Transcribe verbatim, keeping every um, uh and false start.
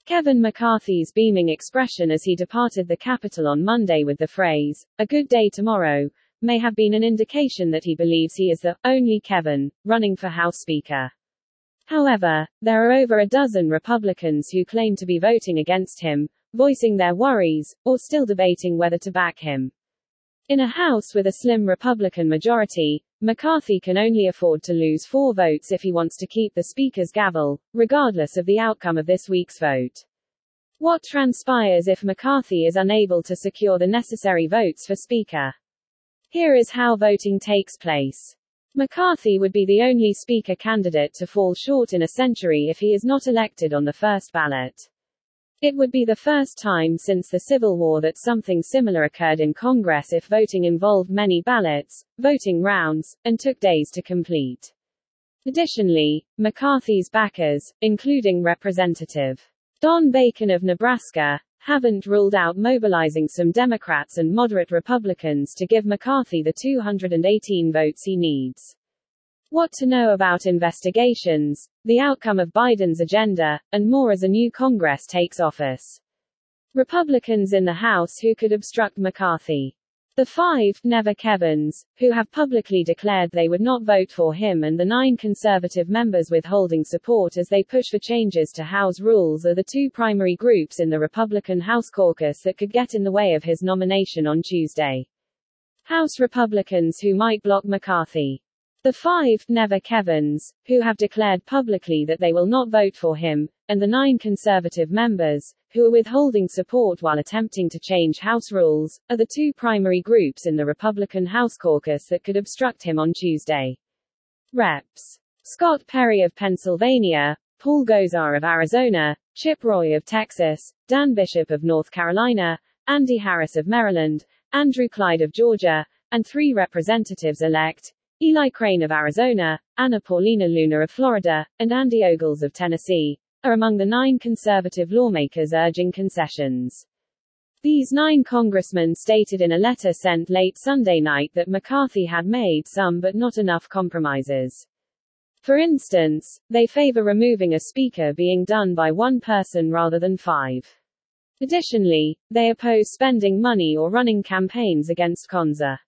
Kevin McCarthy's beaming expression as he departed the Capitol on Monday with the phrase, "A good day tomorrow," may have been an indication that he believes he is the only Kevin running for House Speaker. However, there are over a dozen Republicans who claim to be voting against him, voicing their worries, or still debating whether to back him. In a House with a slim Republican majority, McCarthy can only afford to lose four votes if he wants to keep the Speaker's gavel, regardless of the outcome of this week's vote. What transpires if McCarthy is unable to secure the necessary votes for Speaker? Here is how voting takes place. McCarthy would be the only Speaker candidate to fall short in a century if he is not elected on the first ballot. It would be the first time since the Civil War that something similar occurred in Congress if voting involved many ballots, voting rounds, and took days to complete. Additionally, McCarthy's backers, including Representative Don Bacon of Nebraska, haven't ruled out mobilizing some Democrats and moderate Republicans to give McCarthy the two hundred eighteen votes he needs. What to know about investigations, the outcome of Biden's agenda, and more as a new Congress takes office. Republicans in the House who could obstruct McCarthy. The five Never Kevins, who have publicly declared they would not vote for him, and the nine conservative members withholding support as they push for changes to House rules are the two primary groups in the Republican House caucus that could get in the way of his nomination on Tuesday. House Republicans who might block McCarthy. The five Never Kevins, who have declared publicly that they will not vote for him, and the nine conservative members, who are withholding support while attempting to change House rules, are the two primary groups in the Republican House caucus that could obstruct him on Tuesday. Reps. Scott Perry of Pennsylvania, Paul Gosar of Arizona, Chip Roy of Texas, Dan Bishop of North Carolina, Andy Harris of Maryland, Andrew Clyde of Georgia, and three representatives-elect, Eli Crane of Arizona, Anna Paulina Luna of Florida, and Andy Ogles of Tennessee, are among the nine conservative lawmakers urging concessions. These nine congressmen stated in a letter sent late Sunday night that McCarthy had made some but not enough compromises. For instance, they favor removing a speaker being done by one person rather than five. Additionally, they oppose spending money or running campaigns against Konza.